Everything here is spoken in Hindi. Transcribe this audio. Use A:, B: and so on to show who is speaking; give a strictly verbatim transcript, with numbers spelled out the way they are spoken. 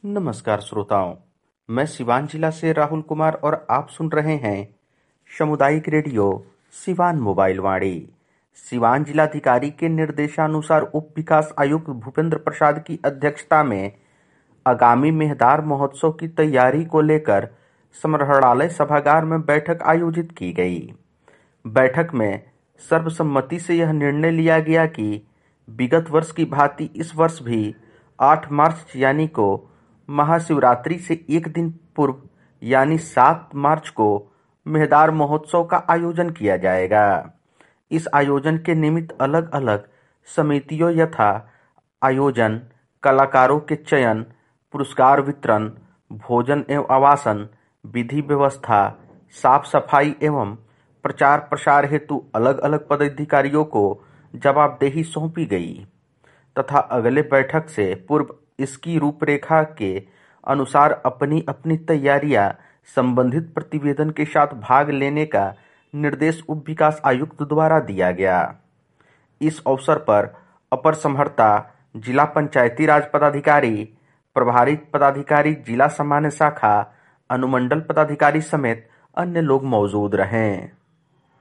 A: नमस्कार श्रोताओं, मैं सिवान जिला से राहुल कुमार और आप सुन रहे हैं सामुदायिक रेडियो सिवान मोबाइल वाणी। सिवान जिलाधिकारी के निर्देशानुसार उप विकास आयुक्त भूपेंद्र प्रसाद की अध्यक्षता में आगामी मेहदार महोत्सव की तैयारी को लेकर समरहड़ालय सभागार में बैठक आयोजित की गई। बैठक में सर्वसम्मति से यह निर्णय लिया गया कि विगत वर्ष की भांति इस वर्ष भी आठ मार्च यानी को महाशिवरात्रि से एक दिन पूर्व यानी सात मार्च को मेहदार महोत्सव का आयोजन किया जाएगा। इस आयोजन के निमित्त अलग अलग समितियों यथा आयोजन, कलाकारों के चयन, पुरस्कार वितरण, भोजन एवं आवासन, विधि व्यवस्था, साफ सफाई एवं प्रचार प्रसार हेतु अलग अलग पदाधिकारियों को जवाबदेही सौंपी गई तथा अगले बैठक से पूर्व इसकी रूपरेखा के अनुसार अपनी अपनी तैयारियां संबंधित प्रतिवेदन के साथ भाग लेने का निर्देश उप विकास आयुक्त द्वारा दिया गया। इस अवसर पर अपर समहर्ता जिला पंचायती राज पदाधिकारी, प्रभारी पदाधिकारी, जिला सामान्य शाखा, अनुमंडल पदाधिकारी समेत अन्य लोग मौजूद रहे।